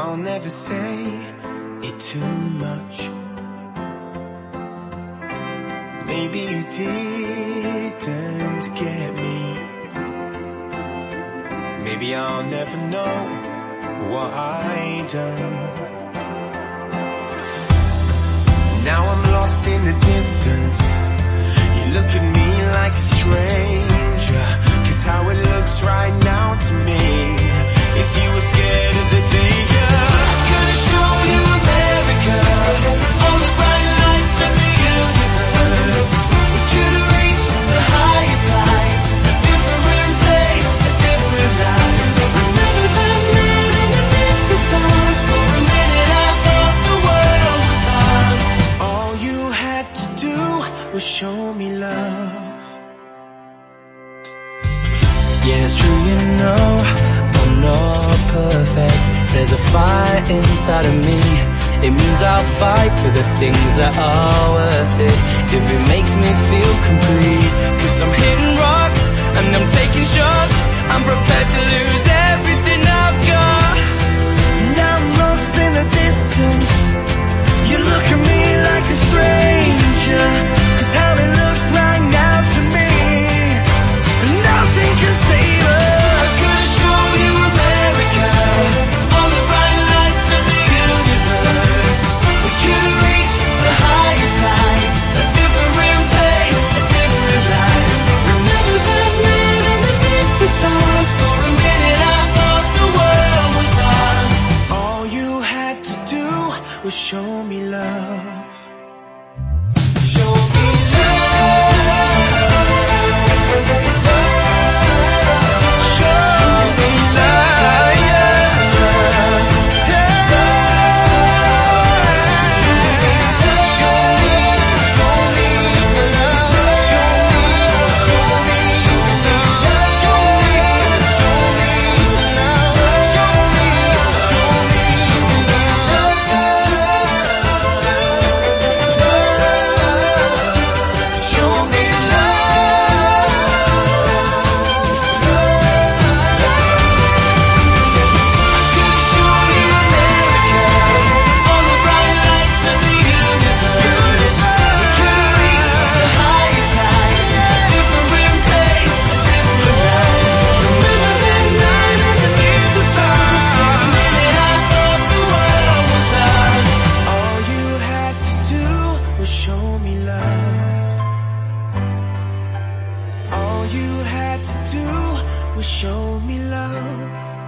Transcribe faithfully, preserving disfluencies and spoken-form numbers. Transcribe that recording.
I'll never say it too much. Maybe you didn't get me. Maybe I'll never know what I done. Now I'm lost in the distance. You look at me like a stranger, 'cause how it looks right now to me is you were scared of the danger. Could've shown you America, all the bright lights of the universe. We could've reached the highest heights, a different place, a different life. Remember that night underneath the stars, for a minute I thought the world was ours. All you had to do was show me love. Yeah, it's true, you know, I'm not perfect. There's a fire inside of me. It means I'll fight for the things that are worth it, if it makes me feel complete. 'Cause I'm hitting rocks and I'm taking shots, I'm prepared to lose everything I've got. Now I'm lost in the distance. You look at me like a stranger, 'cause how it looks right now to me, nothing can save us. Could've shown you America, all the bright lights of the universe. We could've reached the highest heights, a different place, a different life. Remember that night underneath the stars, for a minute I thought the world was ours. All you had to do was show me love. Show me show me love.